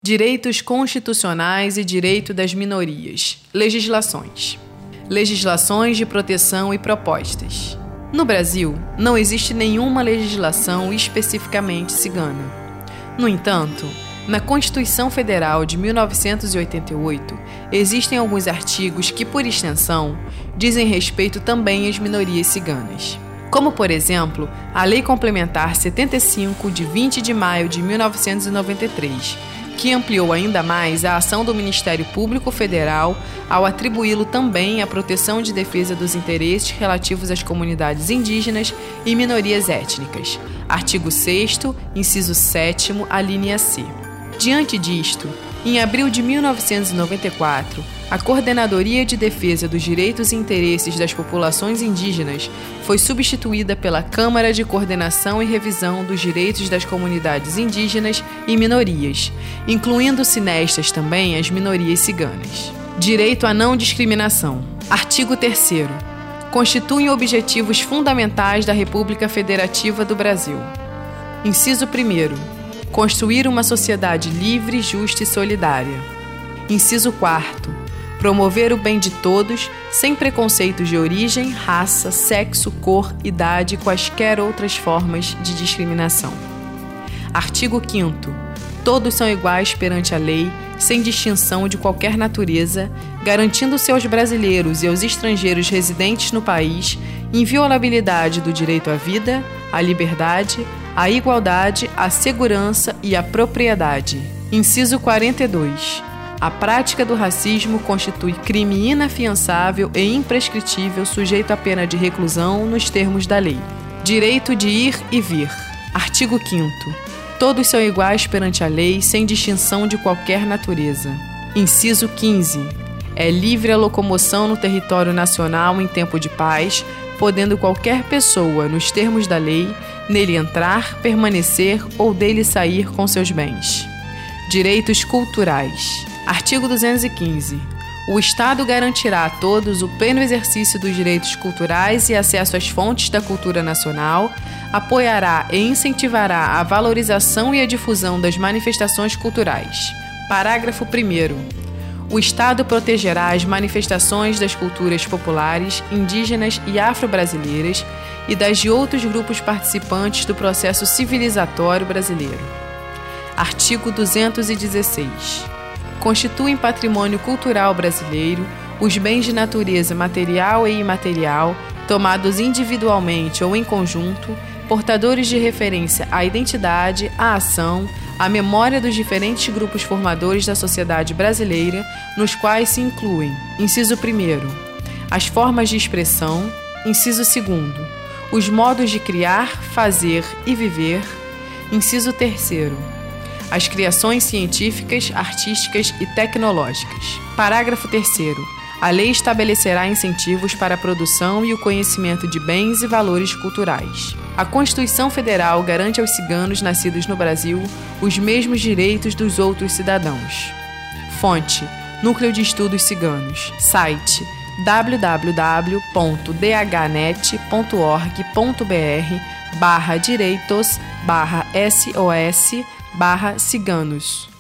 Direitos constitucionais e direito das minorias. Legislações. Legislações de proteção e propostas. No Brasil, não existe nenhuma legislação especificamente cigana. No entanto, na Constituição Federal de 1988, existem alguns artigos que, por extensão, dizem respeito também às minorias ciganas. Como, por exemplo, a Lei Complementar 75, de 20 de maio de 1993, que ampliou ainda mais a ação do Ministério Público Federal ao atribuí-lo também à proteção de defesa dos interesses relativos às comunidades indígenas e minorias étnicas. Artigo 6º, inciso 7º, alínea C. Diante disto, em abril de 1994, a Coordenadoria de Defesa dos Direitos e Interesses das Populações Indígenas foi substituída pela Câmara de Coordenação e Revisão dos Direitos das Comunidades Indígenas e Minorias, incluindo-se nestas também as minorias ciganas. Direito à não discriminação. Artigo 3º. Constituem objetivos fundamentais da República Federativa do Brasil. Inciso 1º. Construir uma sociedade livre, justa e solidária. Inciso 4º. Promover o bem de todos, sem preconceitos de origem, raça, sexo, cor, idade e quaisquer outras formas de discriminação. Artigo 5º. Todos são iguais perante a lei, sem distinção de qualquer natureza, garantindo-se aos brasileiros e aos estrangeiros residentes no país inviolabilidade do direito à vida, à liberdade, à igualdade, à segurança e à propriedade. Inciso 42. A prática do racismo constitui crime inafiançável e imprescritível sujeito à pena de reclusão nos termos da lei. Direito de ir e vir. Artigo 5º. Todos são iguais perante a lei, sem distinção de qualquer natureza. Inciso 15. É livre a locomoção no território nacional em tempo de paz, podendo qualquer pessoa, nos termos da lei, nele entrar, permanecer ou dele sair com seus bens. Direitos culturais. Artigo 215. O Estado garantirá a todos o pleno exercício dos direitos culturais e acesso às fontes da cultura nacional, apoiará e incentivará a valorização e a difusão das manifestações culturais. Parágrafo 1º. O Estado protegerá as manifestações das culturas populares, indígenas e afro-brasileiras e das de outros grupos participantes do processo civilizatório brasileiro. Artigo 216. Constituem patrimônio cultural brasileiro os bens de natureza material e imaterial, tomados individualmente ou em conjunto, portadores de referência à identidade, à ação, à memória dos diferentes grupos formadores da sociedade brasileira, nos quais se incluem: inciso 1º, as formas de expressão; inciso 2º, os modos de criar, fazer e viver; inciso 3º, as criações científicas, artísticas e tecnológicas. Parágrafo 3º. A lei estabelecerá incentivos para a produção e o conhecimento de bens e valores culturais. A Constituição Federal garante aos ciganos nascidos no Brasil os mesmos direitos dos outros cidadãos. Fonte: Núcleo de Estudos Ciganos. Site: www.dhnet.org.br/direitos/SOS/ciganos.